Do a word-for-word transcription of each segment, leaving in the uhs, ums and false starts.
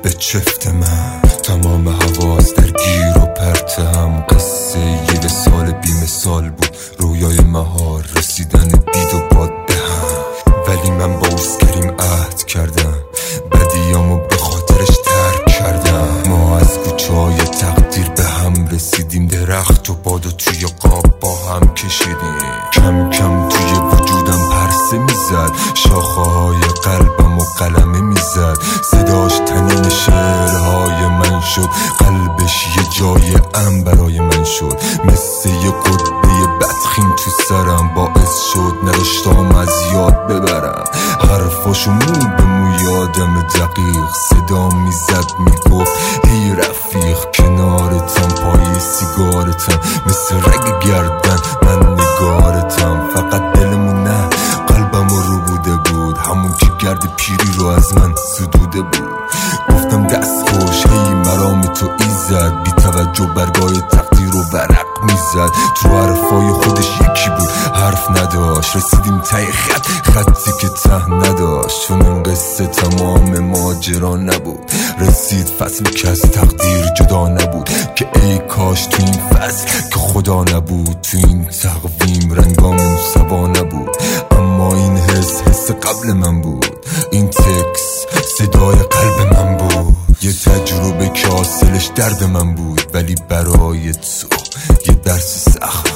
به چفت من. تمام حواس در گیر و پرت هم. قصه یه وصال بی مثال بود، رویای مهار رسیدن بید و باد به هم. ولی من با اوسکریم عهد کردم، بدیامو به خاطرش ترک کردم. ما از کوچه های تقدیر به هم رسیدیم، درخت و باد و توی قاب با هم کشیدیم. کم کم توی وجودم پرسه میزد، شاخه های قلبم و قلمه میزد. صداش تنین شعرهای من شد، قلبش یه جای امن برای من شد. مثل یه قطبه بدخیم تو سرم، باعث شد نداشتم از یاد ببرم. حرفاشو مو به مو یادم دقیق، صدا میزد میگفت هی رفیق کنارتم، پای سیگارتم، مثل رگ گردن من نگارتم. فقط دلمون نه قلبم رو بوده بود، همون که گرد پیری رو از من سدوده بود. گفتم دست خوش هی مرام تو ایزد، بی توجه برگای تقدیر رو ورق میزد. تو حرفای خودش یکی بود، حرف نداشت. رسیدیم ته خط، خطی که ته نداشت. چون این قصه تمام ماجرا نبود، رسید فصلی که از تقدیر جدا نبود. که ای کاش تو این فصل که خدا نبود، تو این تقویم رنگامون سوا نبود. اما این حس حس قبل من بود، این تکس صدای قلب من بود. یه تجربه که حاصلش درد من بود، ولی برای تو یه درس سخت.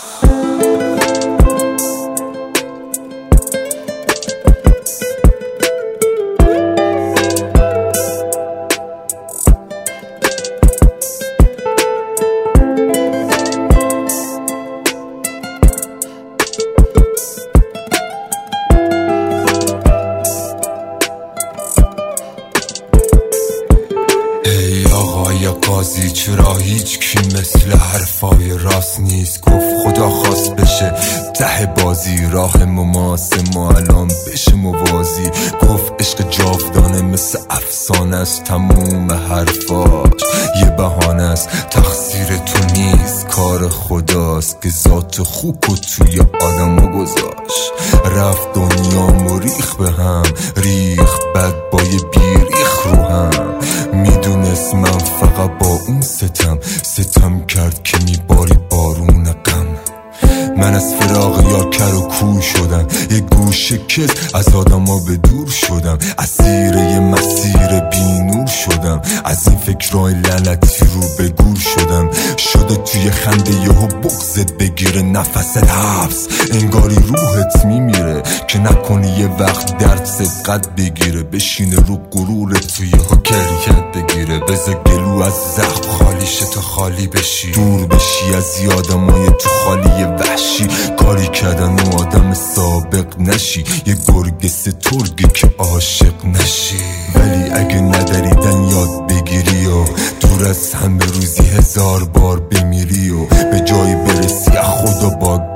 یا قاضی چرا هیچ کی مثل حرفای راست نیست؟ گفت خدا خواست بشه ته بازی، راه مماس ما الان بشه موازی. گفت عشق جاودانه مثل افسانه است، تموم حرفاش یه بهانه است. تقصیر تو نیست کار خداست که ذات خوب و توی آدمو گذاشت. رفت دنیامو ریخ به هم، ریخت بد با یه بیریخ رو هم. میدونست من فقط با اون ستم ستم کرد که میباری بارون غم. من از فراق یار کر و کو شدم، یه گوشه کس از آدم ها به دور شدم. اسیر یه مسیر بی نور شدم، از این فکرهای لعنتی رو به گور شدم. شده توی خنده یهو بغضت بگیره، نفست حبس انگاری روحت میمیره. که نکنی یه وقت درد سبقت بگیره، بشینه رو غرورت توی ها کریت بگیره. بذار گلو از زخم خالی شه تا خالی بشی، دور بشی از یادمای تو خالی وحشی. کاری کردن و آدم سابق نشی، یه گرگ سترگی که عاشق نشی. ولی اگه نداریدن یاد بگیری و دور از همه روزی هزار بار بمیری و به جایی برسی از خدا با